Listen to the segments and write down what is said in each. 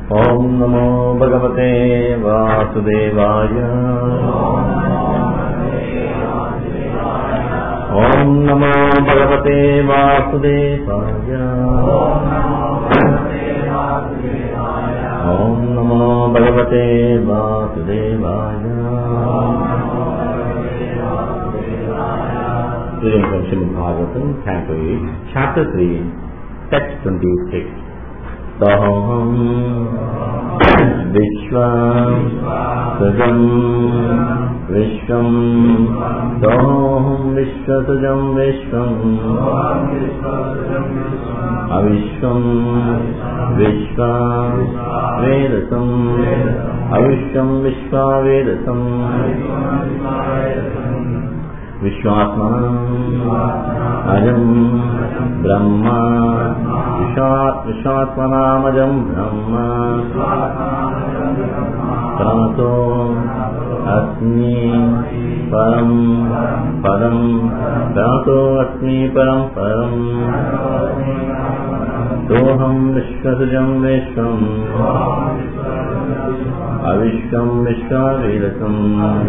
Om Namo Bhagavate Vasudevaya. Om Namo Bhagavate Vasudevaya. Om Namo Bhagavate Vasudevaya. Reading from Srimad Bhagavatam, Canto 8, Chapter 3, Text 26. Daham Vishvam Sajam Vishvam Daham Vishwasajam Vishvam Avishvam Vishvam Vedasam Avishvam Vishva Vedasam Vishwatmanam Ajam Brahma Vishwatmanam Ajam Brahma Pramato Asmi Param Padam Pramato Asmi Param Param Soham Vishwasajam Vishwam Avishwam Vishwa Vedasam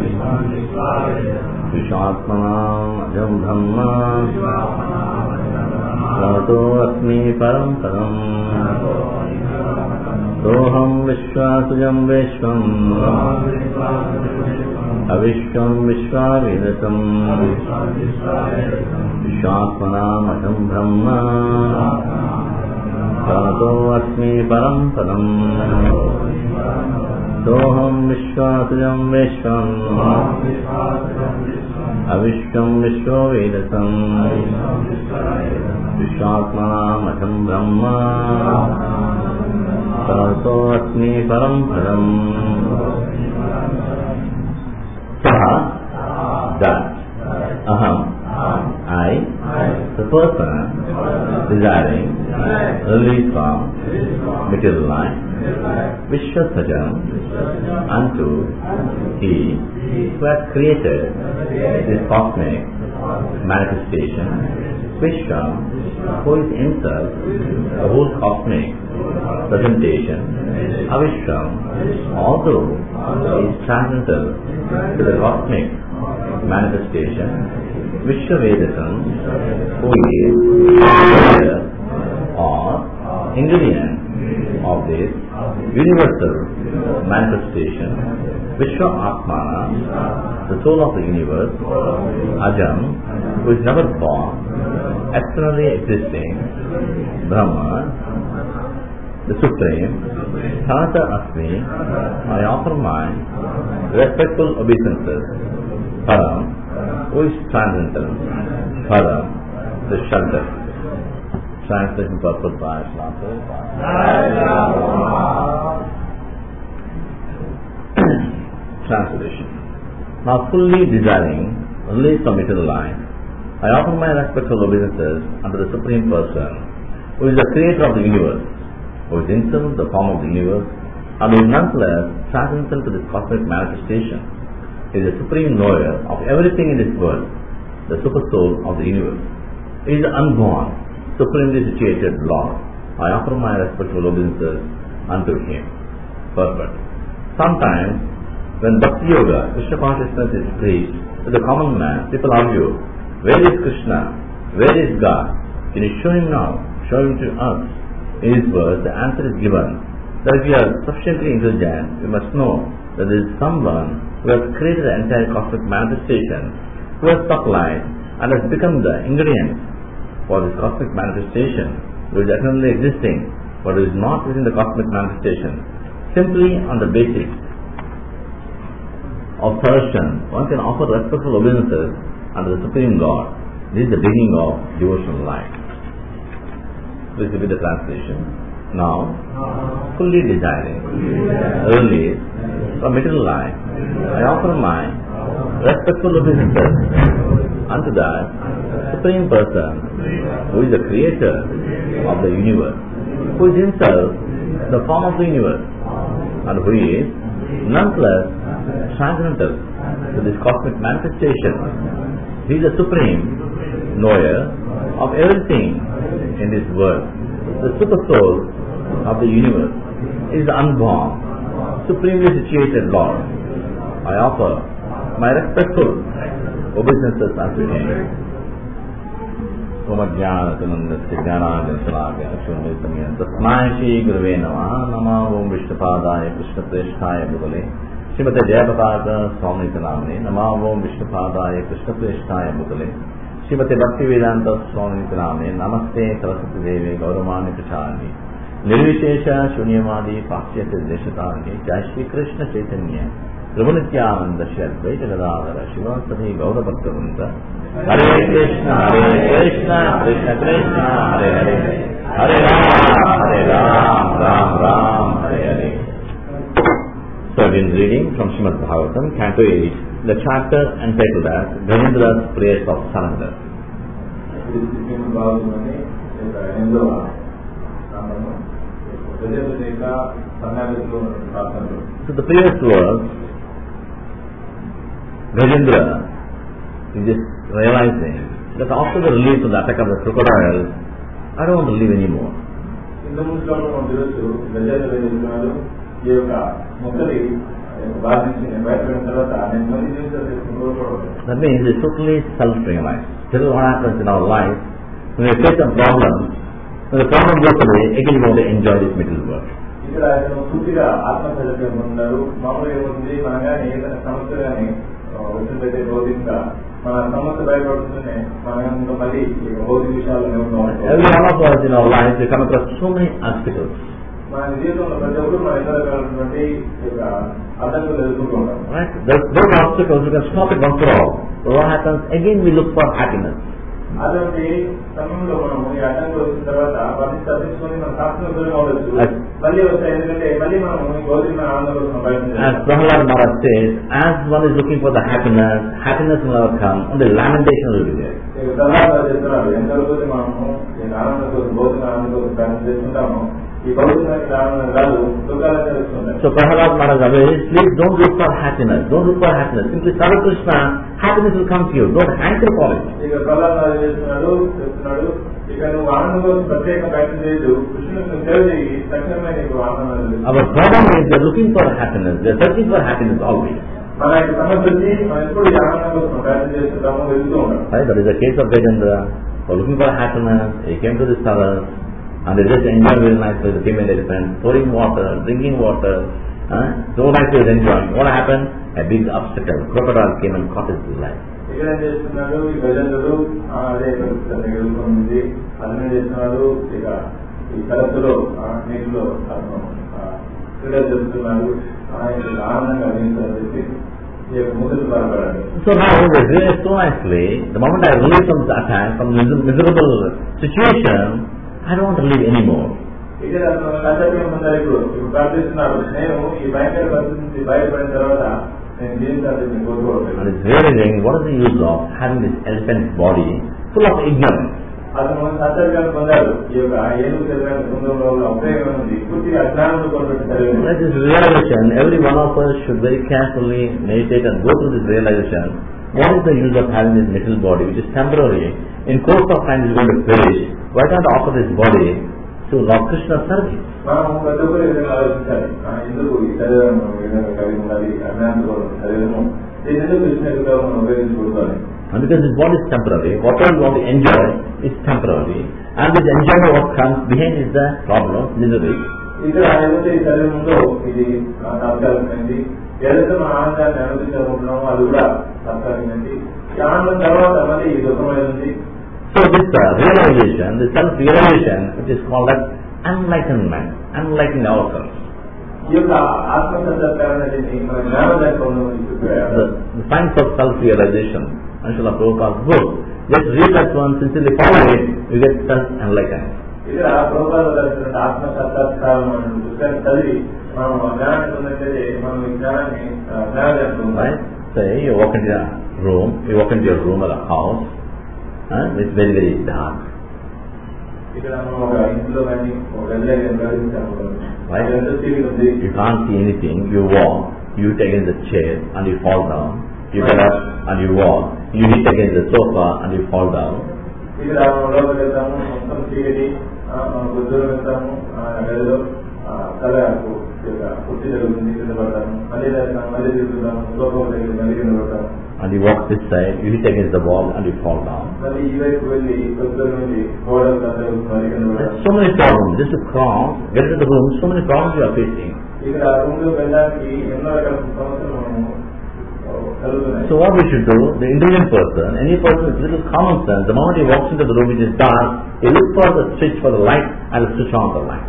Vishwatmanam Ajam Brahma Pramato Asmi Param Param Soham Vishwasajam Vishwam Avishwam Vishwa Vedasam Vishwatmanam Ajam Brahma Pramato Asmi Param Param Soham Vishwasajam Vishwam Avishwam Vishwa Vedasam Vishwatmanam Ajam Brahma Pramato Asmi Param Param. Saha, that. Aham, I, the person desiring release from material life, Vishwasajam, unto he who has created this cosmic manifestation, Vishwam, who is himself the whole cosmic presentation, Avishwam, although he is transcendental to the cosmic manifestation, Vishwavedasam, who is the or ingredient of this universal manifestation, Vishwa Atmana, the soul of the universe, Ajam, who is never born, externally existing, Brahma, the Supreme, Thanata Asmi, I offer my respectful obeisances, Param, who is transcendental, Param, the shelter. Translation purpose by Shlaka. Translation. Now fully desiring release from eternal life, I offer my respectful obeisances unto the Supreme Person, who is the creator of the universe, who is himself the form of the universe, and who is nonetheless transcendental to this cosmic manifestation. He is the supreme knower of everything in this world, the super soul of the universe. He is the unborn, supremely situated Lord. I offer my respectful obeisances unto him. Perfect. Sometimes, when Bhakti Yoga, Krishna consciousness is preached to the common man, people argue, where is Krishna? Where is God? Can you show him now? Show him to us. In his words, the answer is given that if we are sufficiently intelligent, we must know that there is someone who has created the entire cosmic manifestation, who has supplied and has become the ingredient for this cosmic manifestation, who is eternally existing, but who is not within the cosmic manifestation. Simply on the basis of Sarashan, one can offer respectful obeisances unto the Supreme God. This is the beginning of devotional life. Please repeat the translation. Now, fully desiring release from material life, I offer my respectful obeisances unto that Supreme Person, who is the creator of the universe, who is himself the form of the universe, and who is nonetheless transcendental to this cosmic manifestation. He is the supreme knower of everything in this world, the super soul of the universe. He is the unborn, supremely situated Lord. I offer my respectful obeisances unto Him. तस्मै श्री गुरुवे नमः. नमः ओं विष्णुपादाय कृष्णप्रेष्ठाय भूतले श्रीमते जयप्रकाश स्वामी नामने. नमः ओं विष्णुपादाय कृष्णप्रेष्ठाय भूतले श्रीमते भक्तिवेदांत स्वामी नामने. नमस्ते सरस्वती देवी गौरवाणी प्रचारिणी निर्विशेष शून्यवादी पाश्चात्य देशतारिणी. जय श्री कृष्ण चैतन्य प्रभु नित्यानंद श्री अद्वैत गदाधर शिवासदि गौरभक्तवृंद. हरे कृष्ण कृष्ण कृष्ण हरे हरे, हरे Ram Ram Ram Hare Hare. So I've been reading from Srimad Bhagavatam, Canto 8, the chapter entitled as Gajendra's Prayers of Surrender. So the previous was Gajendra is just realizing that after the release of the attack of the crocodile, I don't want to live anymore. That means it's totally self-realized. This is what happens in our life. When we face a problem, when the problem goes away, again we want to enjoy this material world. Every one of us in our life, we come across so many obstacles. Right? Those obstacles, we can stop it once for all. So what happens? Again we look for happiness. As Prahlad Maharaj says, as one is looking for the happiness, happiness will never come, only lamentation will be there. So Prahlad Maharaj says, please don't look for happiness, don't look for happiness. Simply serve Krishna, happiness will come to you. Don't hanker for it. Our problem is they are looking for happiness, they are searching for happiness always. Right? That is the case of Gajendra. For looking for happiness, he came to this forest and they just enjoyed very nicely. They came in elephant, pouring water, drinking water, so nicely they enjoying. What happened? A big obstacle. Crocodile came and caught his life. So now they realized so nicely, the moment I release from the attack, from the miserable situation, I don't want to live anymore. And it's realizing what is the use of having this elephant body full of ignorance. That is realization. Every one of us should very carefully meditate and go through this realization. What is the use of having this little body which is temporary? In course of time it is going to perish. Why can't I offer this body to Lord Krishna's service? And because this body is temporary, whatever you want to enjoy is temporary, and this enjoyment what comes behind is the problem, misery. So this realization, this self-realization, which is called as enlightenment, enlightening ourselves. The science of self-realization, and Srila Prabhupada's book, just read that one, sincerely follow it, you get self-enlightenment. Right? Say you walk into a room, or a house, it's very, very dark. Right? You can't see anything, you walk, you hit against the chair and you fall down. You get up and you walk, you hit against the sofa and you fall down. And you walk this side, you hit against the wall and you fall down. There's so many problems. Just to cross, get into the room, so many problems you are facing. So what we should do, the intelligent person, any person with little common sense, the moment he walks into the room which is dark, he looks for the switch for the light and will switch on the light.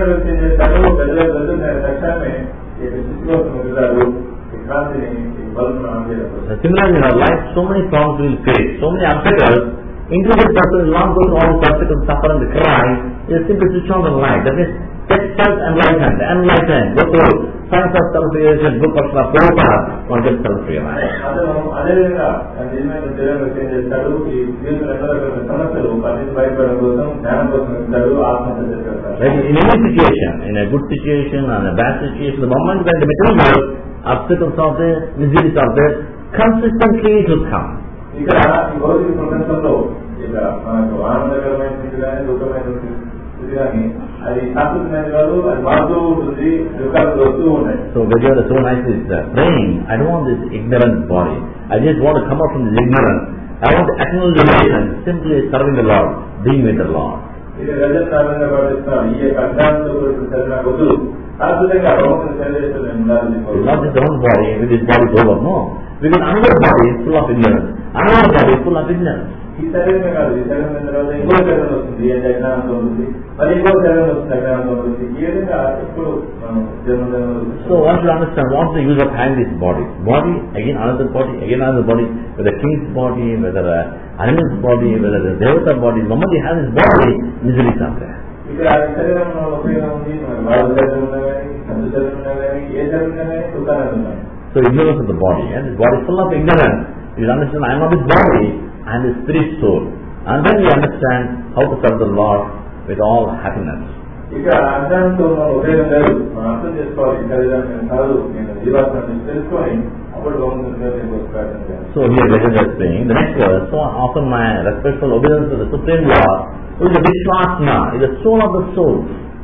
Similarly in our life, so many problems we will face, so many obstacles. Intelligent person will not go to all these obstacles, suffer and cry. He will simply switch on the light. That means get self-enlightened, go through science of self-realization, book of Prabhupada, one gets self-realized. In any situation, in a good situation and a bad situation, the moment when the material world, obstacles are there, miseries are there, consistently it will come. So Vajra so nicely is praying, I don't want this ignorant body. I just want to come out from this ignorance. I want eternal liberation, simply serving the Lord, being with the Lord. Not just one body, with this body is over, no. Because another body is full of ignorance. Another body is full of ignorance. So one should understand what's the use of having this body. Body, again another body, whether king's body, whether animal's body, whether the devata body. The moment you have this body, miseries are there. So ignorance of the body, and this body is full of ignorance. You understand, I am not this body, I am the spirit soul. And then you understand how to serve the Lord with all happiness. So here Vajra is saying, the next verse, so often my respectful obedience to the Supreme Lord, who is the Vishwasna, is the soul of the soul.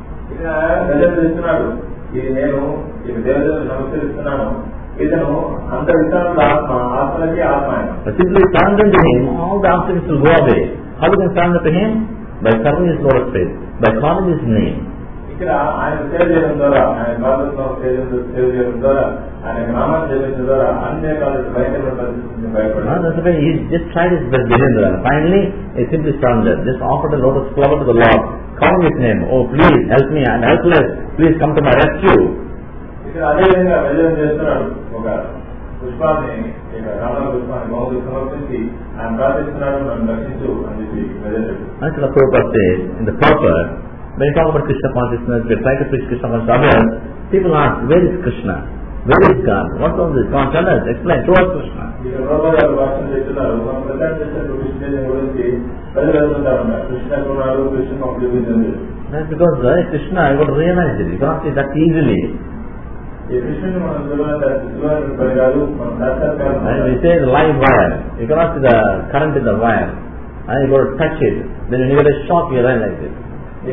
Simply surrender to Him, all the obstacles will go away. How do you surrender to Him? By serving His Lord's faith, by calling His name. That's why he just tried his best behavior. Finally, he simply surrendered. Just offered a lotus flower to the Lord, calling His name. Oh, please help me, I am helpless. Please come to my rescue. And Srila Prabhupada says, in the purport, when you talk about Krishna consciousness, we try to preach Krishna consciousness to others, people ask, where is Krishna? Where is God? What was this? Come on, tell us, explain, show us Krishna. That's because Krishna, you got to realize it. You cannot say that easily. And we say the live wire. You cannot see the current in the wire. And you got to touch it. Then when you get a shock, you realize it. So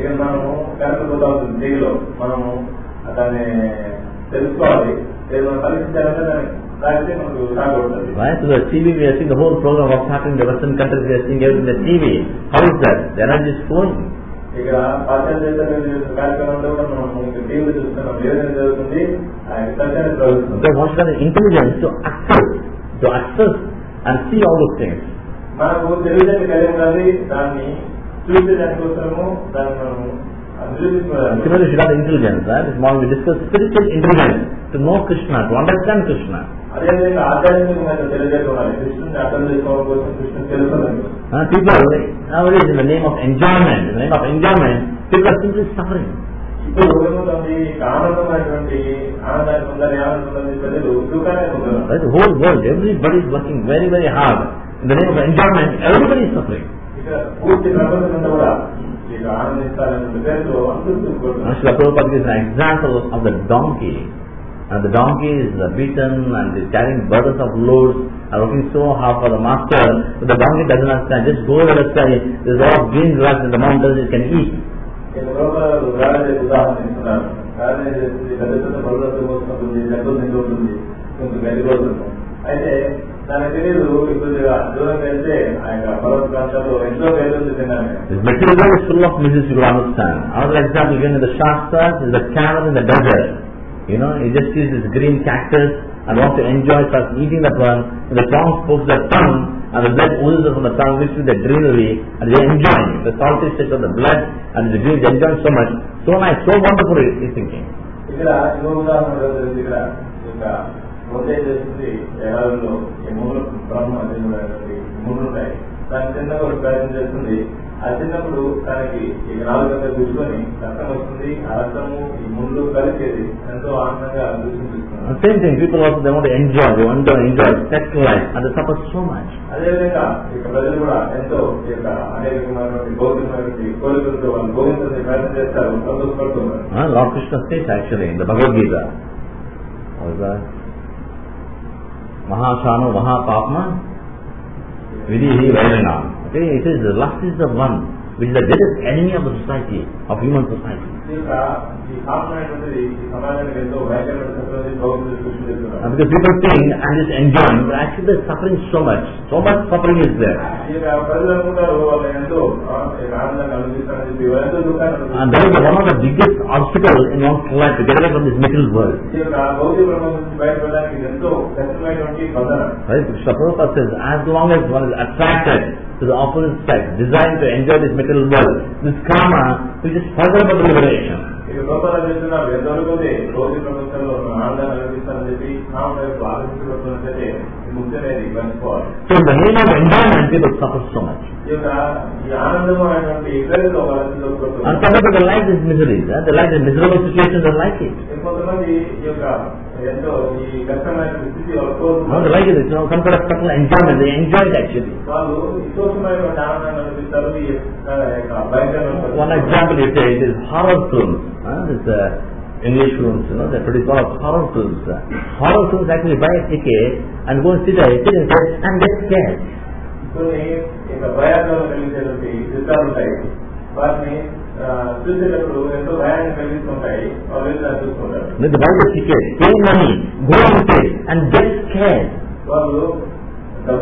the TV, we are seeing the whole program, what's happening in the Western countries, we are seeing everything in the TV. How is that? The energy is flowing. So once you have the intelligence to access and see all those things. Similarly, you should have the intelligence. This morning we discussed spiritual intelligence to know Krishna, to understand Krishna. People nowadays, in the name of enjoyment, people are simply suffering. The whole world, everybody is working very, very hard. In the name of enjoyment, everybody is suffering. Srila Prabhupada gives an example of the donkey. And the donkey is beaten and is carrying burdens of loads and working so hard for the master, but the donkey doesn't understand. Just go over the sky, there's a lot of green grass in the mountains it can eat. సాధన చేస్తుంది, పెద్ద పెద్ద పర్వతం వస్తుంది, దెబ్బలు నిండి ఉంటుంది, కొంచెం గడిపోతుంది. అయితే తనకు తెలియదు కొద్దిగా దూరం వెళ్తే ఆ యొక్క పర్వత ప్రాంతాల్లో ఎంతో పేరు తిన్నాను. This material world is full of miseries, you will understand. Another example given in the Shastras is the camel in the desert. You know, he just sees this green cactus and wants to enjoy, starts eating that one, and the tongue pokes the tongue, and the blood oozes from the tongue, mixed with the greenery, and they are enjoying the salty state of the blood, and the green, they enjoy so much, so nice, so wonderful, he is thinking. ఇక్కడ ఇక్కడ ఒకే చేస్తుంది ఎడారుల్లో ఈ మూడు బ్రహ్మ మూడు ఉంటాయి. దాని చిన్నగా ఒక ప్రయత్నం చేస్తుంది. ఆ చిన్నప్పుడు తనకి ఈ నాలుగంతా కూర్చొని రక్తం వస్తుంది. ఆ రక్తము ఈ ముళ్ళు కలిసేది ఎంతో ఆనందంగా దృష్టిస్తుంది. Same thing, people also they want to enjoy sex life, and they suffer so much. అదేవిధంగా ఇక ప్రజలు కూడా ఎంతో అనేకమైనటువంటి భౌతికమైనటువంటి కోరికలతో వాళ్ళు భోగించే ప్రయత్నం చేస్తారు, సంతోషపడుతున్నారు. Lord Krishna states actually in the Bhagavad Gita, Mahashano Mahapapma Vidihi Vairanam. Okay, it is the lust is the one which is the greatest enemy of the society, of human society. Because people think I'm just enjoying, but actually they're suffering so much suffering is there. And that is one of the biggest obstacles in one's life to get away from this material world. Right? Krishna Prabhupada says, as long as one is attracted to the opposite sex, desiring to enjoy this material world, this karma will just further about the liberation. So in the name of enjoyment, people suffer so much. And some people they like these miseries, they like the miserable situations, they like it. No, they like it, some kind of subtle enjoyment, they enjoy it actually. One example you say, it is horror films. This English films, they produce a lot of horror films. Horror films actually buy a ticket and go and sit and get scared. They buy the ticket, pay money, go and sit and get scared. So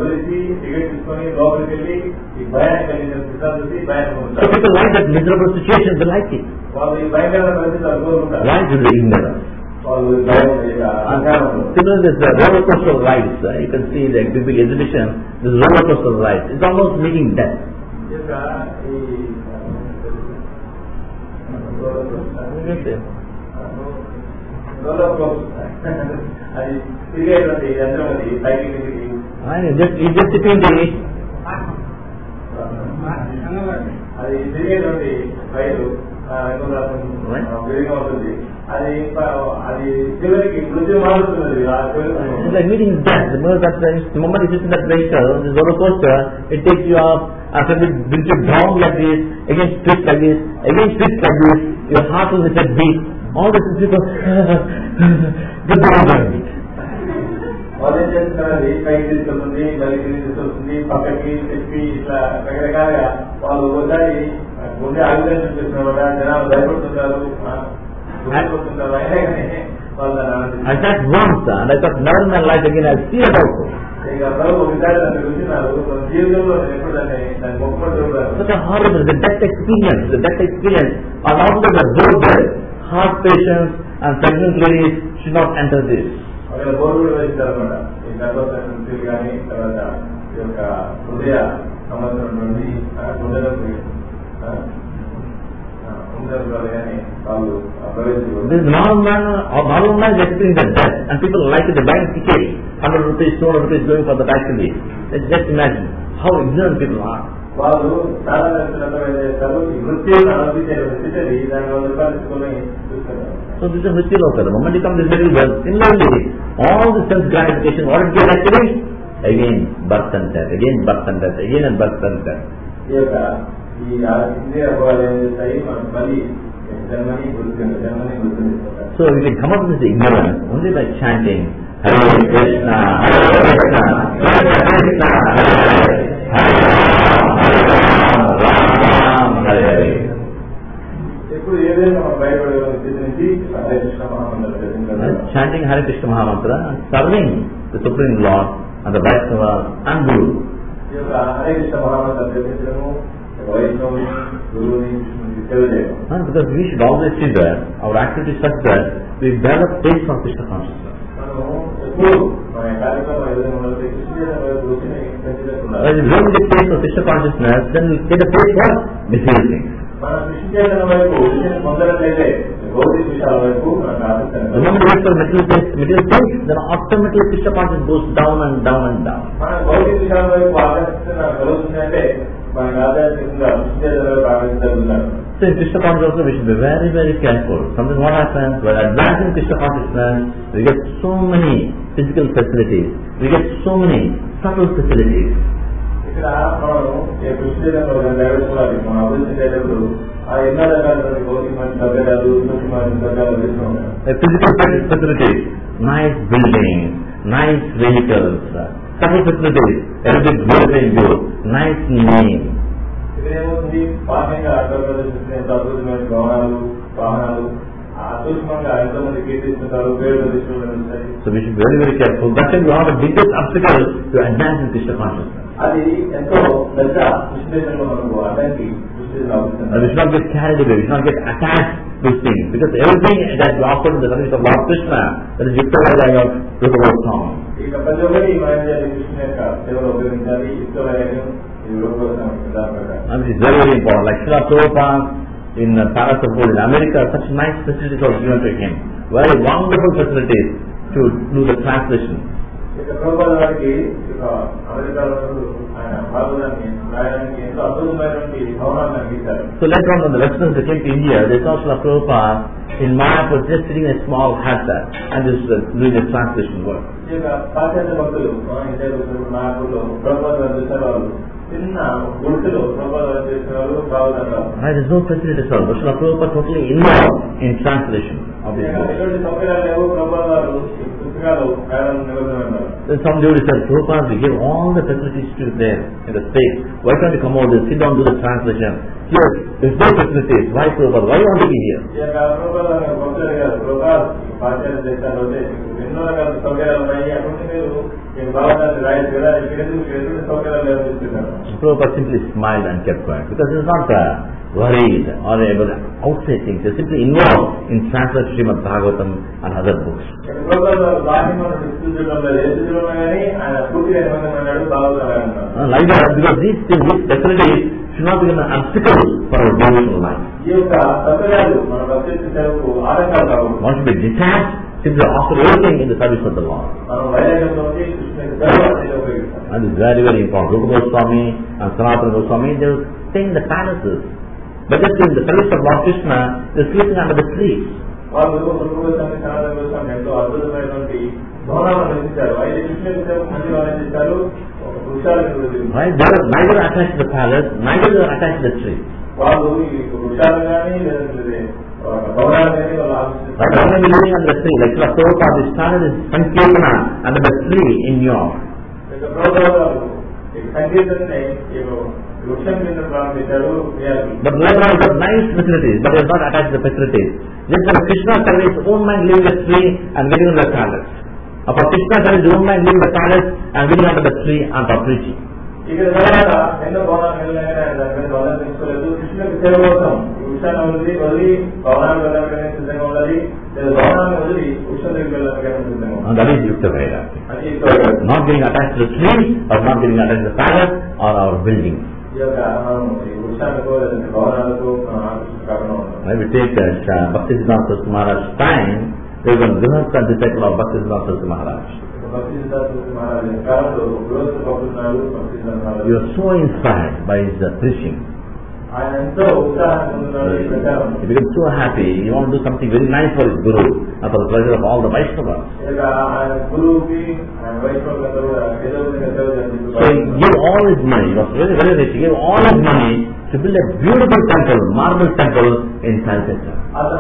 people like that miserable situation, they like it. Why? Due to ignorance. Similarly, this roller coaster rides, you can see the big exhibition, this roller coaster rides, it's almost making death. It's just between the it's like meeting death. The moment you sit in that vehicle, this roller coaster, it takes you up, after it brings you down like this, again twist like this, your heart will hit a beat. All this is because good enjoyment. చేస్తున్నది పైకి తీసుకొస్తుంది, గలికి తీసుకొస్తుంది, పక్కకి చెప్పి ఇట్లా రకరకాలుగా వాళ్ళు ఒకసారి ముందే ఆలోచన చేస్తున్నారు, జనాలు భయపడుతుంటారు, భయపడుతుంటారు. అయినా కానీ వాళ్ళు ఇక ప్రభు ఒకసారి దాన్ని చూసినారు, జీవితంలో ఎప్పుడు దాన్ని మొక్కుకుంటారు. Heart patients and pregnant ladies should not enter this. అక్కడ బోర్డు కూడా వేస్తారన్నమాట. ఈ గర్భసంచి కానీ తర్వాత ఈ యొక్క హృదయ సంబంధం నుండి గుండెలకు కానీ వాళ్ళు ప్రవేశించారు. This normal man is experiencing the death and people like it, they buy tickets, 100 rupees, 200 rupees going for the actually. Let's just imagine how ignorant people are. వాళ్ళు సాధారణ ఏం చేస్తారు, ఈ వృత్తిని అనుభవించేది దాని వల్ల తీసుకొని చూస్తారు. So this is Vritti Loka. The moment you come to this little world, similarly, all the sense gratification, what it gets actually? Again birth and death, again birth and death, again and birth and death. ఈ ఇంద్రియ భోగాలు ఏం చేస్తాయి, మనం మళ్ళీ జన్మని గుర్తుంది. So we can come up with this ignorance only by chanting Hare Krishna, Hare Krishna, Krishna Krishna, Hare Hare, Hare Ram, Ram Ram, Hare Hare. ఎప్పుడు ఏ chanting Hare Krishna Mahamantra and serving the Supreme Lord and the Vaishnavas and Guru. Because we should always see that our activity is such that we develop taste of Krishna consciousness. When you learn the taste of Krishna consciousness, then we get a taste for material things. The moment we get for material things, then automatically Krishna consciousness goes down and down and down. So in Krishna consciousness also we should be very, very careful. Sometimes what happens, while advancing Krishna consciousness, we get so many physical facilities, we get so many subtle facilities. A physical facilities, nice buildings, nice vehicles, subtle facilities, everything good and good, nice name. So we should be very, very careful. That's why we have the biggest obstacle to advance in Krishna consciousness. We should not get carried away, we should not get attached to these things. Because everything that we offer in the service of Lord Krishna, that is Yukta Vairagya of Rupa Goswami. And this is very, very important. Like Srila Prabhupada in Palace of Gold in America, such nice facilities are given to him. Very wonderful facilities to do the translation. So later on when the Westerners came to India, they saw Srila Prabhupada in Mayapur just sitting in a small hut and just doing the translation work. There is no facility at all. But Srila Prabhupada totally involved in translation of this book. Then some devotee said, Prabhupada, we give all the facilities to there in the state. Why can't you come over there, sit down, do the translation? Here, there is no facilities. Why Prabhupada? Why you want to be here? Prabhupada simply smiled and kept quiet because he was not worried or able to outside things. He was simply involved in translating Srimad Bhagavatam and other books. Like that, because these facilities should not become an obstacle for our devotional life. One should be detached, simply offer everything in the service of the Lord. And it's very, very important. Rupa Goswami and Sanatana Goswami, they were staying in the palaces. But just in the service of Lord Krishna, they were sleeping under the trees. Right? They were neither attached to the palace, neither they were attached to the tree. Right? Only living under the tree. Like Srila Prabhupada, they started his Sankirtana under the tree in New York. But later on, got nice facilities, but they are not attached to the facilities. Just for Krishna service, own mind leaving the tree and getting under the palace. Or for Krishna service, own mind leaving the palace and getting under the tree and for preaching. And that is Yukta Vairagya. Not getting attached to the tree or not getting attached to the palace or our buildings. When we take Bhaktisiddhanta Saraswati Maharaj's time, there was a Grihastha disciple of Bhaktisiddhanta Saraswati Maharaj. You are so inspired by his preaching. He becomes so happy, he wants to do something very nice for his Guru and for the pleasure of all the Vaishnavas. So he gave all his money, he was very, very rich, he gave all his money to build a beautiful temple, marble temple in Calcutta.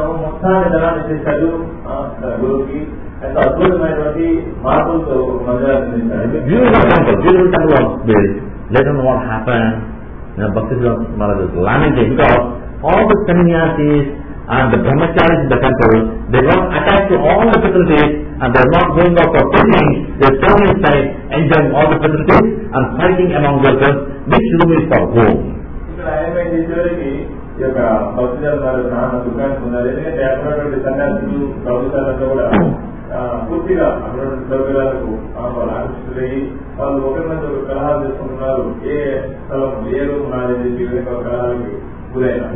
Beautiful temple was built. Later on what happened? Bhaktisiddhanta Maharaj was lamenting because all the sannyasis and the brahmacharis in the temple, they got attached to all the facilities and they are not going out for preaching, they are staying inside, enjoying all the facilities and fighting among themselves, which room is for home. ఈ యొక్క భక్తులు నాన్న దుకాణం ఉన్నారు. ఎందుకంటే అక్కడ సన్యాసులు ప్రభుత్వాలతో కూడా పూర్తిగా అక్కడ సౌకర్యాలకు వాళ్ళు ఆకర్షితులయ్యి వాళ్ళు ఒకరి మధ్య ఒక కలహాలు చేసుకుంటున్నారు. ఏ స్థలం ఏ రూమ్ నాదని చెప్పి కలహాలకి గురైన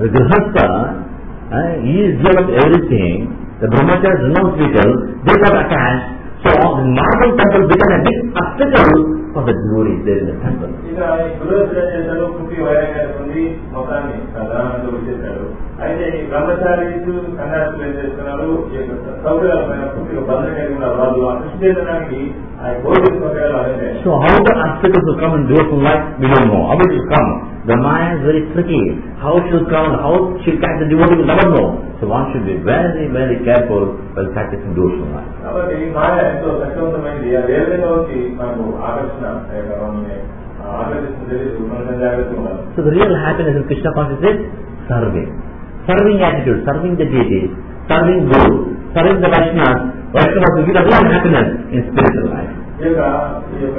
he is given everything. The brahmacharis renounce people, they got attached. So the marble temple became a big obstacle for the glory there in the temple. ఇక ఈ గురువు చేశాడు పూర్తి వైరాగ్యాన్ని పొంది మొత్తాన్ని ప్రధానంగా వచ్చేసాడు. అయితే ఈ బ్రహ్మచారీలు సన్యాసులు ఏం చేస్తున్నారు, ఈ యొక్క సౌకర్యాలపైన పూర్తిగా భద్రత కలిగి ఉన్నారు. వాళ్ళు ఆ కృషి చేయడానికి ఆ భౌతిక సౌకర్యాలు అదే. So how the obstacles will come in devotional life, we don't know. How it will come? The Maya is very tricky. How it will come, how she will catch the devotee, will never know. So one should be very, very careful while practicing devotional life. కాబట్టి ఈ మాయ ఎంతో శక్తివంతమైంది. అది ఏ విధంగా వచ్చి మనకు ఆకర్షణ ఆకర్షిస్తుంది తెలియదు. మనం జాగ్రత్తగా ఉండాలి. So the real happiness in Krishna consciousness is serving. Serving attitude, serving the deity, serving Guru, serving the Vaishnavas. Vaishnavas will give the real happiness in spiritual life. ఈ యొక్క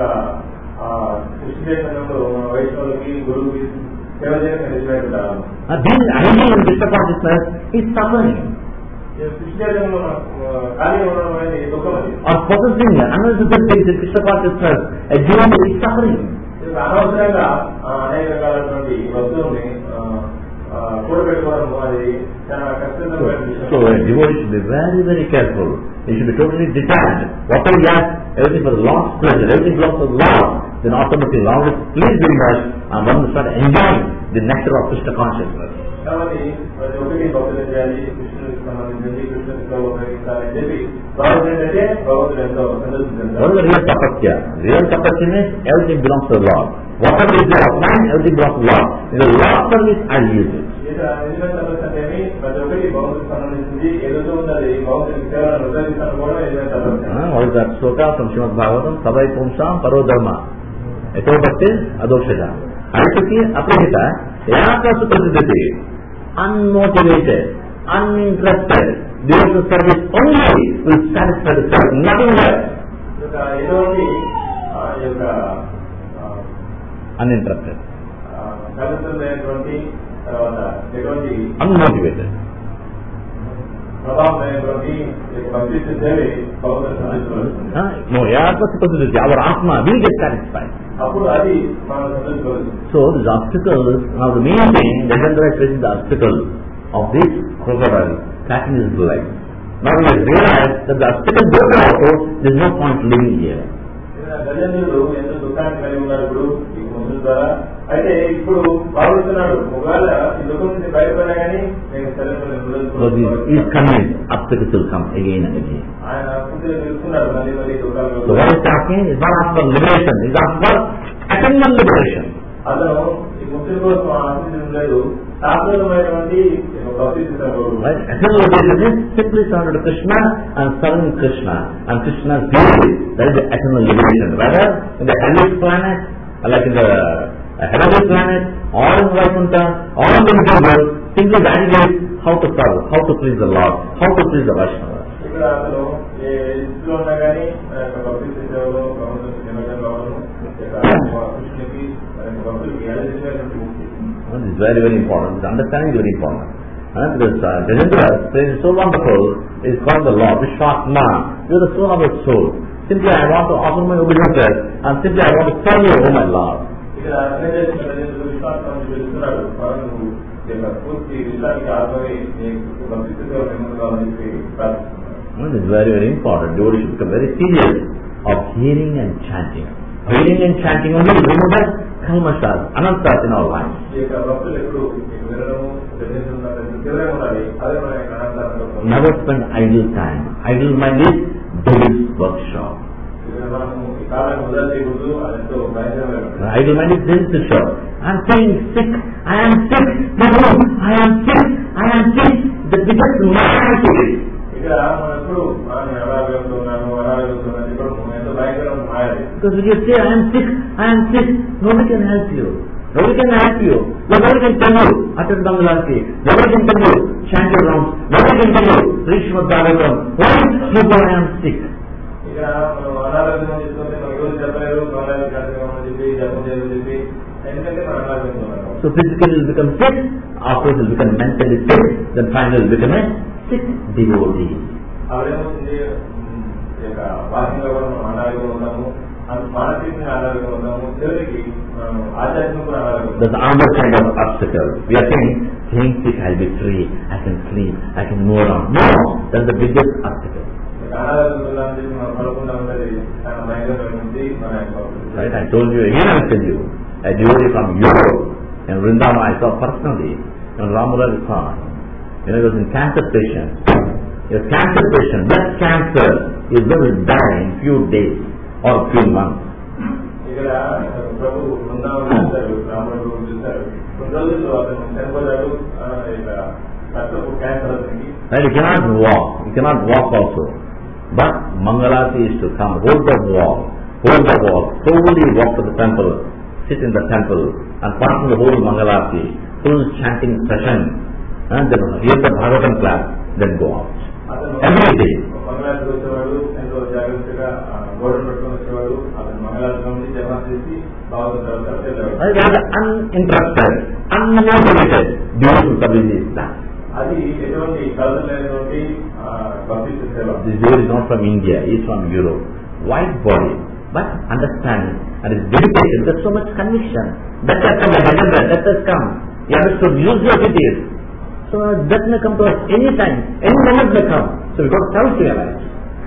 కృష్ణలో వైష్ణవులకి గురువుకి సేవ చేయడం నిజమైన being idle in Krishna consciousness is suffering. కృష్ణలో ఖాళీ ఉండడం అనేది దుఃఖం. Or possessing unnecessary things in Krishna consciousness, a devotee is suffering. అనవసరంగా అనేక రకాలైనటువంటి వస్తువుల్ని కూడబెట్టుకోవడం అది చాలా కష్టంగా. So a devotee should be very, very careful. He should be totally detached. Whatever he has, everything for the Lord's pleasure, everything belongs to the Lord. Then automatically Lord will please very much and one will start enjoying the nectar of Krishna consciousness. కాబట్టి ప్రతి ఒక్కటి భక్తులు చేయాలి, కృష్ణుడికి సంబంధించింది కృష్ణుడితో ఉపయోగించాలని చెప్పి భగవంతుడు ఏంటంటే భగవంతుడు ఎంతో సంతోషించారు. What is the real tapasya? Real tapasya means everything belongs to the Lord. Whatever is there of mine, everything belongs to the Lord. In the Lord's service, I use it. నిజమైన తపస్సు అంటే ప్రతి ఒక్కటి భగవంతుడికి సంబంధించింది ఏదో ఉన్నది భగవంతుడికి సేవలను ఉపయోగించడం కూడా నిజమైన తపస్సు. What is that sloka from Srimad Bhagavatam? Savai Pumsam Paro Dharma. Eto Bhakti Adoshada. Aitaki Aprahita Yaka Suprasidhati. Unmotivated, uninterested, devotional service only will satisfy the self, nothing less. Uninterested, unmotivated. No, Yaka Suprasidhati, our Atma will get satisfied. So these obstacles, now the main thing, Gajendra is facing the obstacle of this crocodile catching his life. Now we have realized that the obstacle broken also, there is no point living here. గజేంద్రుడు ఎంతో దుఃఖాన్ని కలిగి ఉన్నాడు ఇప్పుడు ఈ ముందు ద్వారా. అయితే ఇప్పుడు భావిస్తున్నాడు ఒకవేళ ఈ దుఃఖం నుంచి బయటపడినా కానీ నేను He is convinced obstacles will come again and again. ఆయన పూర్తిగా తెలుసుకున్నాడు మళ్ళీ మళ్ళీ దుఃఖాలు. So what is happening is not after liberation, it is after attainment liberation. అతను ఈ ముక్తి కోసం ఆశించడం లేదు, శాశ్వతమైనటువంటి right? Eternal liberation is simply surrender to Krishna and serving Krishna and Krishna's glory. That is the eternal liberation. Rather, in the hellish planet, like in the heavenly planet, or in Vaikuntha, or in the middle world, simply the idea is how to serve, how to please the Lord, how to please the Vaishnava. ఇక్కడ అసలు ఏ ఇంట్లో ఉన్నా కానీ భక్తి సేవలో నిమగ్నం కావడం కృష్ణునికి భక్తులకి ఎలాంటి ముక్తి. This is very, very important. The understanding is very important. Because Gajendra is so wonderful, it is called the Lord, Vishwatma. You are the soul of the soul. Simply I want to offer my obedience and simply I want to serve you, oh my Lord. It is very, very important. Devotee should become very serious of hearing and chanting. Hearing and chanting only will remove the kalmashas, anantas in our lives. Never spend idle time. Idle mind is devil's workshop. Idle mind is devil's workshop. I am feeling sick. I am sick. No, I am sick. I am sick. The biggest mistake is. Because if you say I am sick, nobody can help you. Nobody can help you. Nobody can tell you, Atal Bangalaki. Nobody can tell you, chant your rounds. What I can tell you, Srimad Bhagavatam, why super I am sick? ఇక్కడ మనం అనారోగ్యం చేసుకుంటే మనం రోజు చెప్పలేరు, సోమవారం కార్యక్రమం చెప్పి జపం చేయాలని చెప్పి, ఎందుకంటే మనం అనారోగ్యంగా ఉన్నాం. So physically will become sick, afterwards will become mentally sick, then finally will become a sick devotee. అప్పుడేమవుతుంది, బాహ్యంగా కూడా మనం అనారోగ్యం ఉన్నాము, మానసికంగా అనారోగ్యం ఉన్నాము, చివరికి మనం ఆధ్యాత్మికంగా అనారోగ్యం. That's another kind of obstacle. We are saying sick, I'll be free, I can sleep, I can move around. No, that's the biggest obstacle. Right, I told you again, I'll tell you. A devotee from Europe, in Vrindavan, I saw personally, in Ramurari Khan. He was in cancer patient. A cancer patient, that cancer is going to die in few days or few months. Right, he cannot walk also. But Mangalati is to come, hold the wall, slowly walk to the temple, sit in the temple, and perform the whole Mangalati, full chanting session, and then hear the Bhagavatam class, then go out. Every day. Rather uninterested, unmotivated, beautiful service is that. This devotee is not from India, he is from Europe. White body, but understanding and his dedication, there's so much conviction. That has come, that has come. You have to use your cities. So that may come to us any time, any moment may come. So we got to self-realize.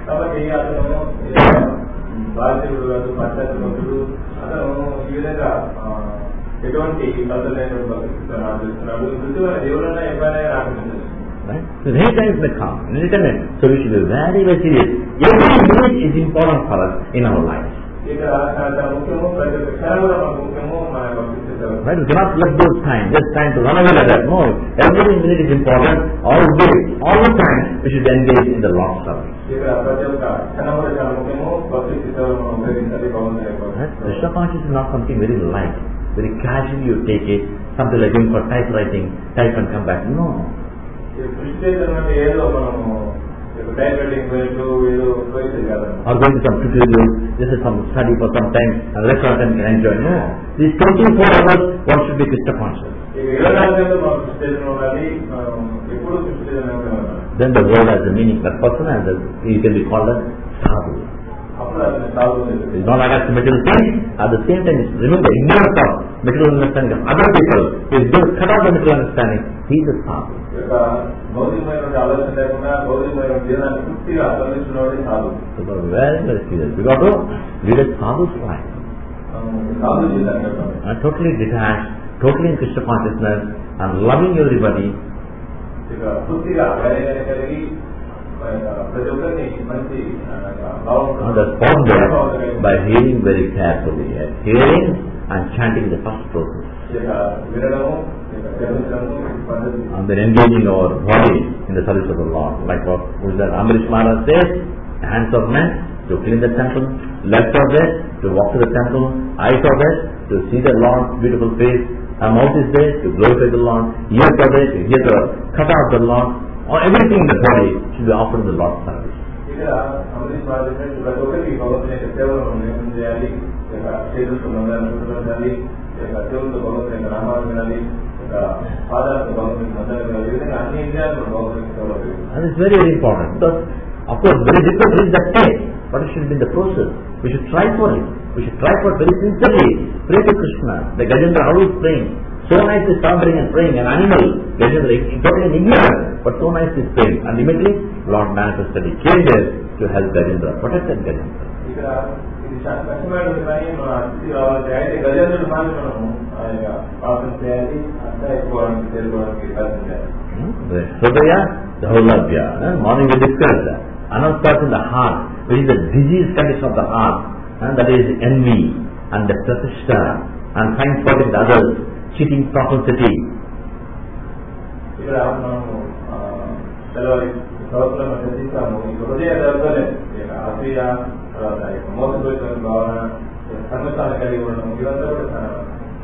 Right? So many times may come, many times. So we should be very, very serious. Every minute is important for us in our life. Right? We cannot let those time, just time to run away like that. No, every minute is important. All day, all the time, we should engage in the Lord's service. Right? Krishna consciousness is not something very light, very casually you take it, something like going for typewriting, type and come back. No. Or going to some tutorial, this is some study for some time, and rest of them can enjoy. No. These 24 hours, one should be Krishna conscious. Then the word has the meaning. That person has he can be called as sadhu. It's not like a material thing. At the same time, remember, ignorance of material understanding of other people. If they cut off the material understanding, he is a sadhu. So very, very serious. We got to lead a sadhu's life. Totally detached, totally in Krishna consciousness, and loving everybody. That's possible by hearing very carefully. Hearing and chanting the first process. And then engaging our body in the service of the Lord. Like what Amrish Maharaj says, hands of men to clean the temple, legs of it to walk to the temple, eyes of it to see the Lord's beautiful face, a mouth is there to glorify the Lord, ears of it to hear the kata of the Lord, or everything in the body should be offered in the Lord's service. And it's very, very important because, of course, very difficult to reach that stage, but it should be in the process. We should try for it. We should try for it very sincerely. Pray to Krishna. The Gajendra always praying. So nice is stammering and praying. An animal, Gajendra, totally ignorant, but so nice is praying. And immediately, Lord manifested. He came there to help Gajendra, protected Gajendra. Hridaya, Dhaulavya. Morning we discussed another thought in the heart, which is the disease condition of the heart, and that is envy and the pratishtha and find fault in the others, cheating, propensity.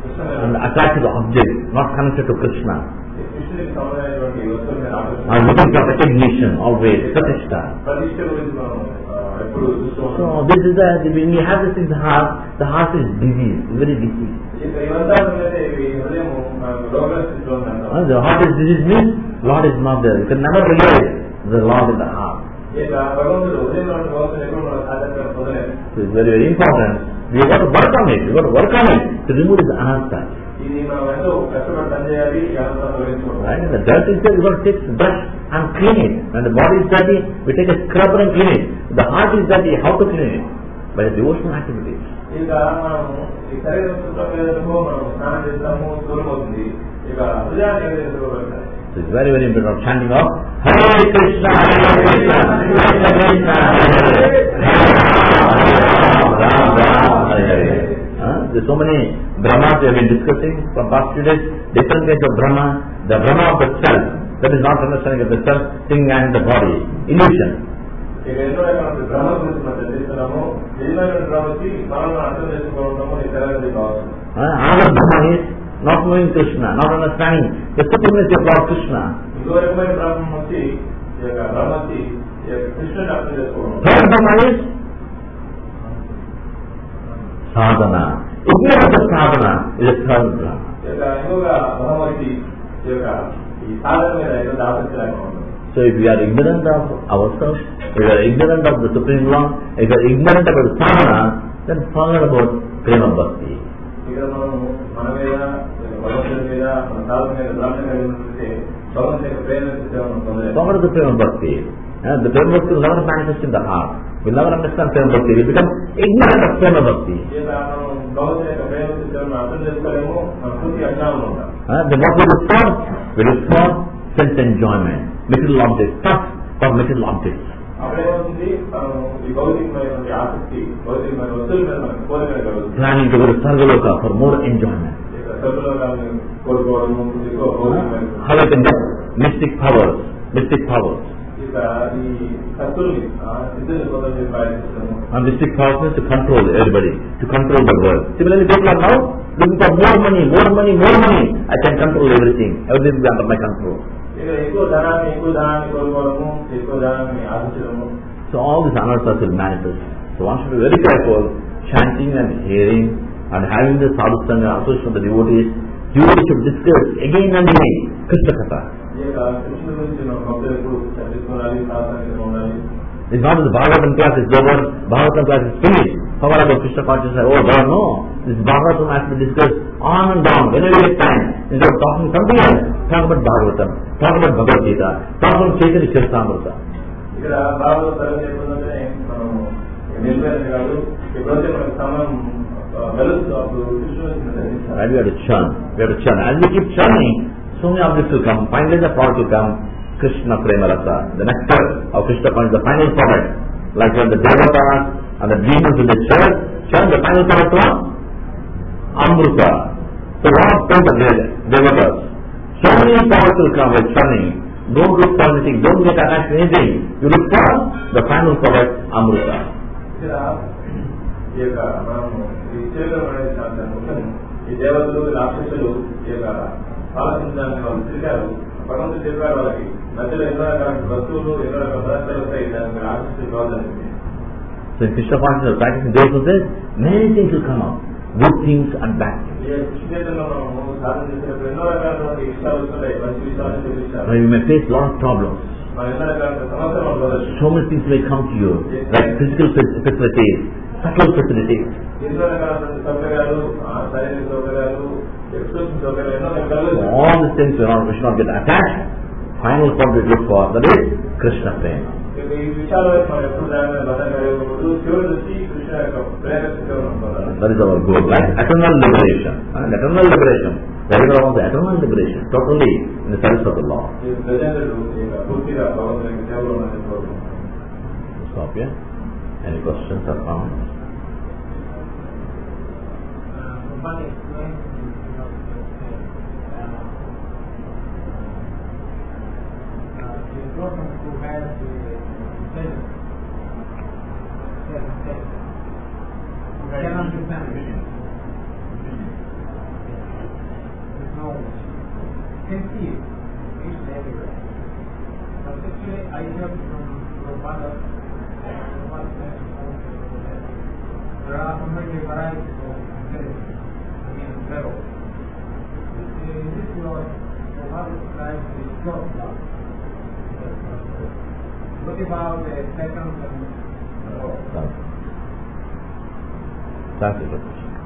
and attached to the object, not connected to Krishna. కృష్ణుడికి సంబంధమైనటువంటి వస్తువుల మీద ఆకర్షణ. And looking for recognition always, pratishtha. ప్రతిష్ట గురించి మనం ఎప్పుడు చూస్తూ ఉంటాం. So this is when you have this in the heart is diseased, very diseased. ఇవంతా ఉన్నదే ఈ హృదయం రోగస్థితిలో ఉందంటాం. The heart is diseased means Lord is not there. You can never realize the Lord in the heart. భగవంతుడు హృదయంలో భగవంతుడు ఎప్పుడు మనం సాధారణ పొందలేదు. So it's very, very important. We have got to work on it. We have got to work on it to remove the anartha. ఇది మనం ఎంతో కష్టపడి పని చేయాలి. ఈ అనంతాన్ని తొలగించుకోవాలి. Right? The dirt is there, we got to take the brush and clean it. When the body is dirty, we take a scrubber and clean it. The heart is dirty, how to clean it? By the devotional activities. ఇక మనం ఈ శరీరం శుభ్రమయ్యేందుకు మనం స్నానం చేస్తాము, దూరమవుతుంది. ఇక హృదయాన్ని ఏ విధంగా శుభ్రపడతాయి? So it's very, very important chanting of Hare Krishna, Hare Krishna, Krishna Krishna, Hare Hare. There's so many Brahmas we have been discussing from past few days, different kinds of Brahma. The Brahma of the self, that is not understanding of the self, thing and the body, illusion. ఇక ఎన్నో రకాల భ్రమ గురించి మనం చర్చిస్తున్నాము. నిజమైన భ్రమ వచ్చి మనం అర్థం చేసుకోవడము ఈ తెలంగాణ కావచ్చు. Another Brahma is not knowing Krishna, not understanding the supremacy of Lord Krishna. ఇంకో రకమైన భ్రమం వచ్చి భ్రమ వచ్చి కృష్ణుని అర్థం చేసుకోవడం. Third Brahma is sadhana. Ignorance of sadhana is a third Brahma. ఇంకొక భ్రమ వచ్చి ఈ సాధన మీద ఏదో ఆసక్తి లేకుండా. So if we are ignorant of ourselves, if we are ignorant of the Supreme Lord, if we are ignorant about sadhana, then forget about prema bhakti. ఇక్కడ మనం మన మీద భగవంతుడి మీద మన సాధన మీద బ్రాహ్మణ కలిగితే భగవంతుని యొక్క ప్రేమ పొందలేదు. Forget the prema bhakti. The prema bhakti will never manifest in the heart. We'll never understand prema bhakti. We become ignorant of prema bhakti. మనం భగవంతుని యొక్క ప్రేమ స్థితిని అర్థం చేసుకోలేము. మన పూర్తి అజ్ఞానంలో ఉంటాం. Then what we look for? We look for sense enjoyment, material objects, thirst for material objects. అప్పుడేమవుతుంది, ఈ భౌతికమైనటువంటి ఆసక్తి, భౌతికమైన వస్తువుల మీద మనకు కోరిక కలుగుతుంది. Planning to go to Sargaloka for more enjoyment. సర్వలోకాలను కోరుకోవడము, ఎక్కువ భౌతికమైన. How we can get mystic powers, mystic powers. ఇక ఈ శక్తుల్ని సిద్ధుల్ని పొందడానికి ప్రయత్నిస్తాము. And mystic powers means to control everybody, to control the world. Similarly, people are now looking for more money, more money, more money. I can control everything. Everything will be under my control. ఇక ఎక్కువ ధనాన్ని కోరుకోవడము, ఎక్కువ ధనాన్ని ఆశించడము. So all these anarthas will manifest. So one should be very careful, chanting and hearing and having the sadhusanga association with the devotees. Devotees should discuss again and again Krishna Katha. కృష్ణుడి గురించి మనం భక్తులు ఎప్పుడు చర్చించుకోవాలి, సాధన ఉండాలి. It's not that the Bhagavatam class is over, Bhagavatam class is finished. Forget about Krishna consciousness. Oh God, no. This Bhagavatam has to discuss on and on, whenever you get time. Instead of talking something else, talk about Bhagavatam, talk about Bhagavad Gita, talk about Chaitanya Charitamrita. ఇక్కడ భాగవతం తరగతి చెప్తుందంటే మనం నిలిపేది కాదు, ఎప్పుడైతే మనకు సమయం వెలుస్తూ అప్పుడు కృష్ణుడు. Right, we have to churn. We have to churn. As we keep churning, so many objects will come. Finally the product will come. Krishna Prema Rasa, the nectar of Krishna is the final product. Like when the Devatas and the demons in the church, the final product was Amrita. So what comes the Devatas? So many products will come by churning. Don't look for anything, don't get attached to anything. You look for the final product, Amrita. ఈ దేవతలు రాక్షసులు ఈ యొక్క ఆలోచించడానికి వాళ్ళు తిరిగారు. భగవంతుడు చెప్పారు వాళ్ళకి, మధ్యలో ఎన్నో రకాల వస్తువులు, ఎన్నో రకాల పదార్థాలు వస్తాయి, దానికి రాక్షసులు కావాలని. So in Krishna consciousness practicing devotional says, many things will come up, good things and bad things. కృష్ణలో మనము సాధన చేసినప్పుడు ఎన్నో రకాలైన ఇష్టాలు వస్తున్నాయి, మంచి విషయాలు, చెడు విషయాలు. You may face lot of problems. మన ఎన్నో రకాల సమస్యలు. So many things may come to you, like physical facilities, subtle facilities. ఎన్నో రకాల సౌకర్యాలు, శారీరక సౌకర్యాలు, ఎక్స్ప్రెషన్ సౌకర్యాలు, ఎన్నో రకాలు. All these things we should not get attached. Final point we look for, that is Krishna Prema. ఈ విషయాలు మనం ఎప్పుడు బతకూడదు, చివరి వచ్చి కృష్ణ యొక్క ప్రేమ. That is our goal, right? Eternal liberation. Eternal liberation. Everyone wants eternal liberation, totally in the service of the Lord. Stop here. Any questions or comments? conceive each and every day. Particularly, I heard from your mother and what there are so many varieties of intelligence in level. In this world, your mother's life is short life. What about the second and third? Thank you.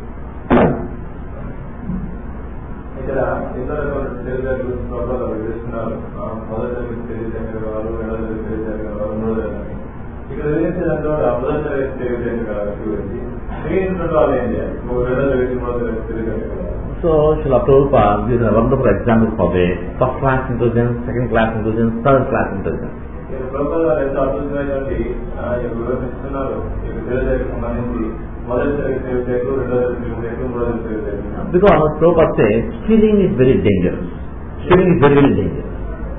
ఇక్కడ ఇతర తెలియజేస్తున్నారు వివరిస్తున్నారు. మొదటి తెలియజేయగల వారు, రెండవ తెలియజేయగల వారు, మూడవ ఇక్కడ తెలియజేసేదాంట్లో మొదటి తెలియజేయగల గురించి మిగిలిన వాళ్ళు ఏం చేయాలి? రెండవ వ్యక్తి మొదటి తెలియజేయగలరు. So, Srila Prabhupada gives a wonderful example for the first class intelligence, second class intelligence, third class intelligence. ప్రభుత్వ గారు ఎంతో అద్భుతమైనటువంటి వివరిస్తున్నారు. తెలియజేయకు సంబంధించి మొదటి తెలియజేయకు, రెండవ తెలియజేయకు, మూడవ తెలియజేయకు. Because Prabhupada says stealing is very dangerous. Stealing is very, very dangerous.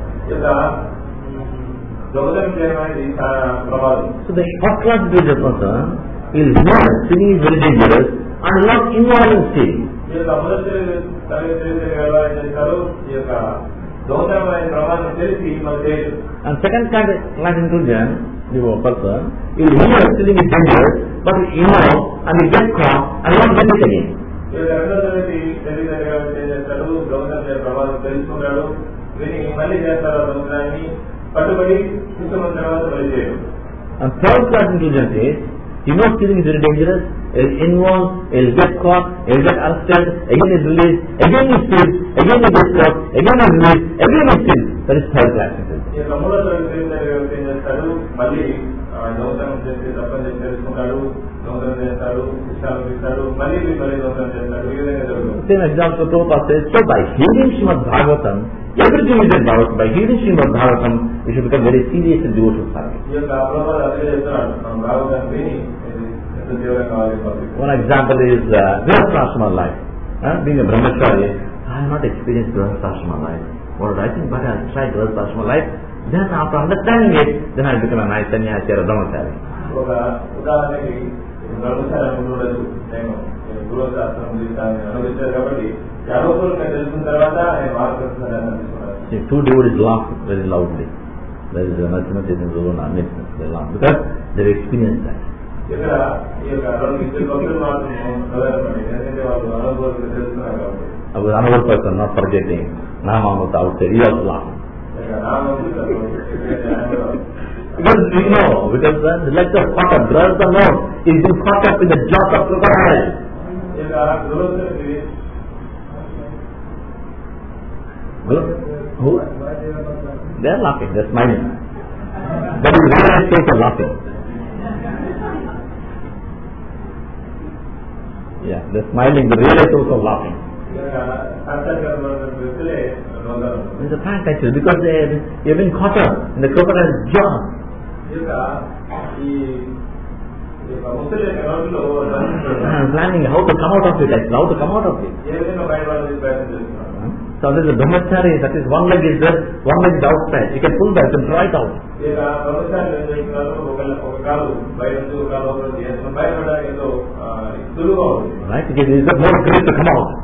దొంగతనం చేయడం అనేది చాలా ప్రమాదం. So the first class intelligence person will know stealing is very dangerous and will not involve in stealing. ఈ యొక్క మొదటి తెలియజేయగల ఏం చేస్తారు? ఈ యొక్క దొంగతనం అనే ప్రమాదం తెలిసి మనం చేయదు. And second class intelligence, the person will know stealing is dangerous, but will involve and will get caught and not get it again. రెండో తరగతి తెలియజేయగల ఏం చేస్తాడు? దొంగతనం ప్రమాదం తెలుసుకున్నాడు, విని మళ్ళీ చేస్తారు దొంగతనాన్ని, పట్టుబడి ఇంకొక తర్వాత మళ్ళీ చేయడు. And third class intelligence is, he knows stealing is very dangerous, he will involve, he will get caught, he will get arrested, again he is released, again he steals, again he gets caught, again he is released, again he steals. That is third class intelligence. ఈ యొక్క మూడో తరగతి ఏం చేస్తాడు? మళ్ళీ దొంగతనం చేసి తప్పని చెప్పి తెలుసుకుంటాడు, దొంగతనం చేస్తాడు, శిక్షాలు ఇస్తాడు, మళ్ళీ దొంగతనం చేస్తాడు. ఈ విధంగా జరుగుతుంది. Same example Prabhupada says, so by hearing Srimad Bhagavatam, everything is in Bhagavatam. By hearing Srimad Bhagavatam, we should become very serious and devoted service. ఈ యొక్క ప్రభుత్వాలు అదే చెప్తున్నాడు. మనం భాగవతాన్ని విని ఎంత తీవ్రంగా కావాలి. One example is Grihastha life. Being a brahmachari, I have not experienced Grihastha life. What I think, but I have tried Grihastha life. Then after understanding it, then I become a nice sannyasi or a brahmachari. ఒక ఉదాహరణకి బ్రహ్మచారి అనుకోలేదు, నేను గృహశాస్త్రం అనుభవించాను కాబట్టి యావత్తులు నేను తెలుసుకున్న తర్వాత నేను మార్గదర్శనాన్ని అందిస్తున్నాను. Two devotees laugh very loudly. There is Narasimha Chaitanya Prabhu, they laugh because they have experienced that. ఇక్కడ ఈ యొక్క ఇద్దరు భక్తులు మాత్రం ప్రధానపడి, ఎందుకంటే వాళ్ళు అనుభవం తెలుస్తున్నారు కాబట్టి. Another person not forgetting Nahamamata outside, he also laughing. Because we know, because the like the potter, brothers the Lord, is being caught up in the jaws of crocodile. Who? They are laughing, they are smiling. That is why I say for laughing. Yeah, they are smiling, the real is also laughing. It's a fact actually, because they have been caught up in the crocodile's jaw. Planning how to come out of it, actually, how to come out of it. So there is a brahmachari, that is one leg is there, one leg is outside. You can pull that and draw it out. Right? It is more great to come out.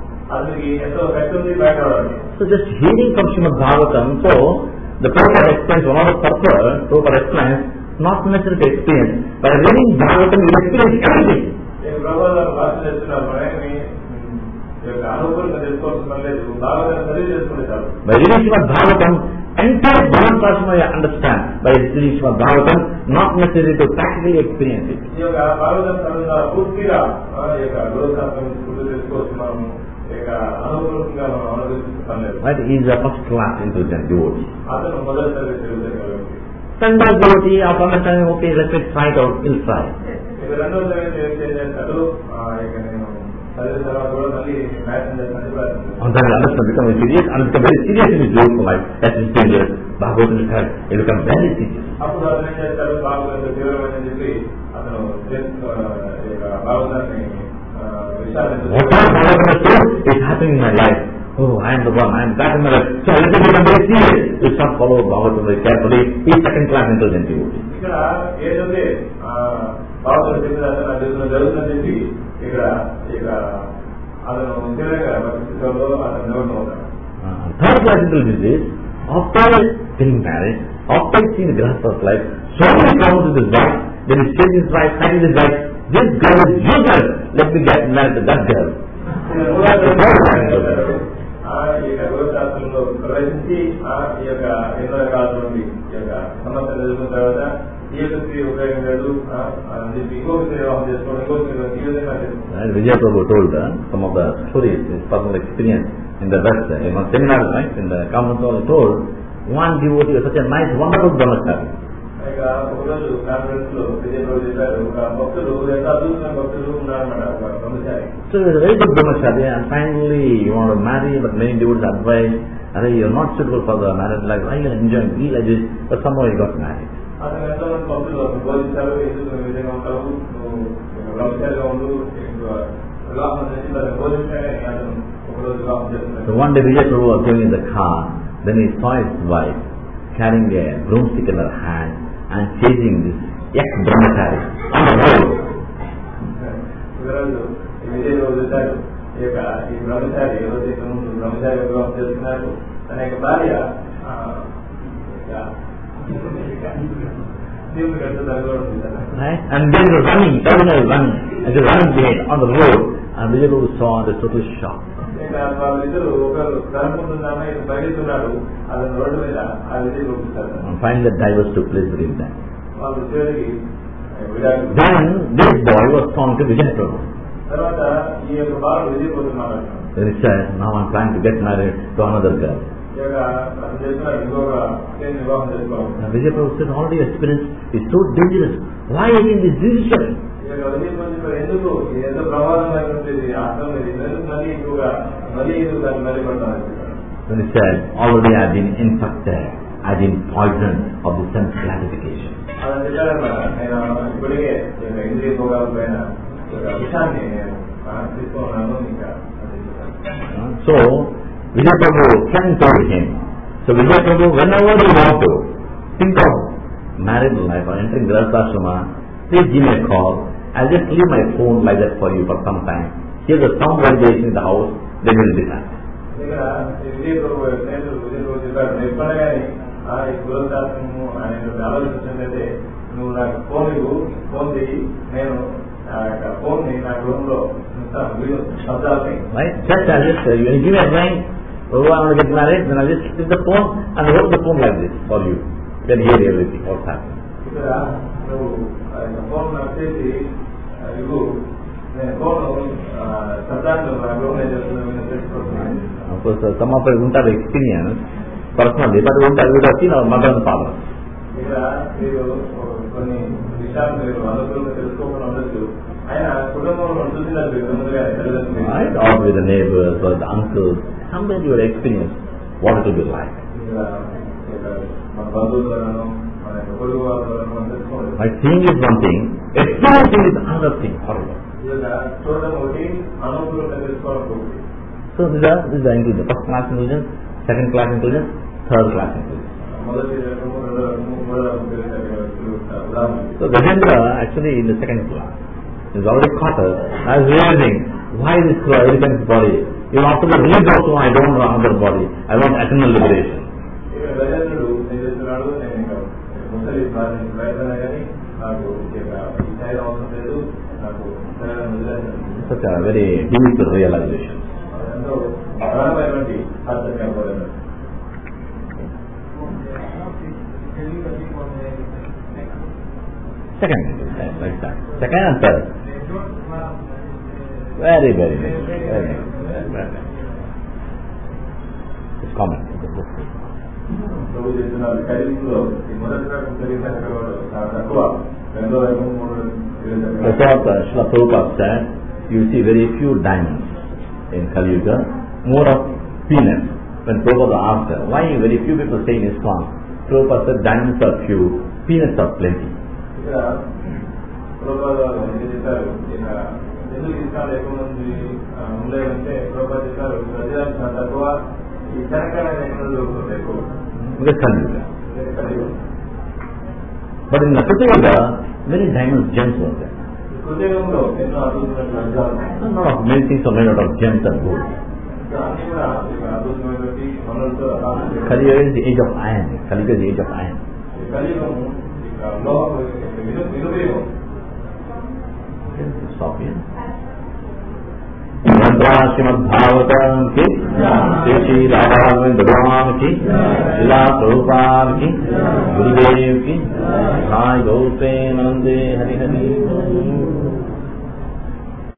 So just hearing from Srimad Bhagavatam, so the Prabhupada explains one of the purpose, Prabhupada explains, not necessary to experience. By reading Bhagavatam, you experience everything. By reading Srimad Bhagavatam, entire Bhagavad Prasma you understand. By reading Srimad Bhagavatam, not necessary to practically experience it. Right? He is a first class intelligent devotee. Second class devotee, after understanding, okay, let's try it out, he'll try. And then he understands, become serious, and become very serious in his devotional life. That's his dangerous. Bhagavatam is hard. He become very serious. Whatever Bhagavatam has told is happening in my life. Oh, I am the one, I am that in my life. So I let him become very serious. You start follow Bhagavatam very carefully. He is second class intelligent devotee. Third class intelligence is, after getting married, after seeing the grasp of life, so many problems with his wife, then he says his wife, and his wife, this girl is useless, let me get married to that girl. ఈ యొక్క గోశాస్త్రంలో ప్రవేశించి ఈ యొక్క ఎన్నో రకాలటువంటి ఈ యొక్క సమస్యలు ఎదుర్కొన్న తర్వాత ఈ యొక్క స్త్రీ ఉపయోగించాడు ఇంకొక స్త్రీ వివాహం చేసుకోవడం ఇంకొక స్త్రీ ఈ విధంగా Vijay Prabhu told some of the stories, his personal experience in the West, in one seminar, right, in the conference hall, he told one devotee was such a nice, wonderful brahmachari. ఒకరోజు conference లో విజయ్ ప్రభు చెప్పారు ఒక భక్తుడు ఎంత అద్భుతమైన భక్తుడు ఉన్నారన్నమాట ఒక బ్రహ్మచారి. So he was a very good brahmachari, and finally you want to marry, but many devotees advise, you are not suitable for the marriage life, I will enjoy and be like this, but somehow he got married. అతను ఎంతోమంది భక్తులు బోధించారు, ఎందుకు విధంగా ఉంటావు, నువ్వు బ్రహ్మచారిగా ఉండు, వివాహం చేసి బోధించానే అతను ఒకరోజు వివాహం చేస్తున్నాడు. So one day Vijay Prabhu was going in the car, then he saw his wife carrying a broomstick in her hand and chasing this ex-brahmachari on the road. Vijay రోజు చూశారు ఈ బ్రహ్మచారి ఎవరైతే ముందు బ్రహ్మచారి వివాహం చేస్తున్నారు తన యొక్క భార్య Right? And then he was running, and he was running behind on the road, and Vijay Prabhu saw the total shock. వాళ్ళిద్దరు ఒకరు కనుకుంటున్నామే బయలుతున్నాడు అతను రోడ్డు మీద ఆ విజయ్ చూపిస్తారు. And finally the divorce took place between them. వాళ్ళు చివరికి Then this boy was found to Vijay Prabhu. తర్వాత ఈ యొక్క బాలు విజయ్ ప్రభు మాట్లాడుతున్నాడు. Then he said, now I am planning to get married to another girl. అతను చేస్తున్నాడు ఇంకొక వివాహం చేసుకోవాలి. Vijay Prabhu said, already experience is so dangerous. Why taking this decision? ఎందుకు ఎంతో ప్రమాదమైనటువంటి ఆశ్రమం ఇది మళ్ళీ ఎక్కువగా మళ్ళీ ఎందుకు దాన్ని మళ్ళీ పడతాను. Then he said, already I have been infected, I have been poisoned of the sense gratification. అలా చెప్పారన్నమాట. నేను ఇప్పటికే ఇంద్రియ భోగాల పైన విషయాన్ని నేను తీసుకున్నాను ఇంకా. So Vijay Prabhu can told him. So Vijay Prabhu, whenever you want to think of married life or entering Grihastha-ashrama, please give me a call. I'll just leave my phone like that for you for some time. Here's a sound vibration in the house, then we'll decide. ఇక్కడ విజయ్ ప్రభు స్నేహితులు విజయ్ ప్రభు చెప్పారు, ఎప్పుడైనా కానీ ఈ గృహశాస్త్రము అనేటువంటి ఆలోచించినట్లయితే నువ్వు నాకు ఫోన్ చేయి, నేను ఫోన్ ని నా గృహంలో శబ్దాలని. Right? Just I'll just you give me a ring, oh I want to get married, then I'll just take the phone and hold the phone like this for you. Then hear everything, what's happening. ఇక్కడ నువ్వు phone నాకు చేసి ఇవ్వు, నేను phone శబ్దాన్ని నా గృహంలో చేస్తున్నాను. Of course, some of us won't have experience personally, but we have seen our mother and father. ఇక్కడ మీరు కొన్ని విషయాలు మీరు అనుకూలంగా తెలుసుకోకుండా ఉండొచ్చు. ఆయన కుటుంబంలో చూసినట్టు Right? Or with the neighbors or the uncles, somewhere you will experience what it will be like. మన బంధువులను మన పొరుగు వాళ్ళను తెలుసుకోండి. Right? Seeing is one thing, experiencing is another thing. Horrible. చూడడం ఒకటి, అనుకూలంగా తెలుసుకోవడం ఒకటి. So these are included. The first class intelligence, second class intelligence, third class intelligence. So Gajendra actually in the second class is already caught us as realizing why this elephant's body. Even after the release also I don't want another body. I want eternal liberation. Such a very deep realization. Second, like that. Second and third. Very nice. It's common. Srila Prabhupada said, you see very few diamonds in Kali Yuga, more of peanuts. When Prabhupada asked her, why very few people stay in ISKCON? Prabhupada said, diamonds are few, peanuts are plenty. ఎందుకు ISKCON ఎక్కువ మంది ఉండేదంటే ప్రభుత్వ చెప్పారు ప్రజాక్షణ తక్కువ, ఈ శనకాయలు ఎక్కడ దొరుకుతుంది ఎక్కువ. But in the Kritayuga, many diamond gems were there. Kritayugamlo enno adbhutamaina vajralu. Many things are made out of gems and gold. అన్ని కూడా అద్భుతమైనటువంటి వనరులతో Kaliya is the age of iron. Kaliya is the age of iron. కలియుగము వినుపయోగం. Stop here. Shrimad Bhagavatam की श्री राधा भगवान की लीला प्रभुपाद की गुरुदेव की भाई गौते नंदे हरि हरि।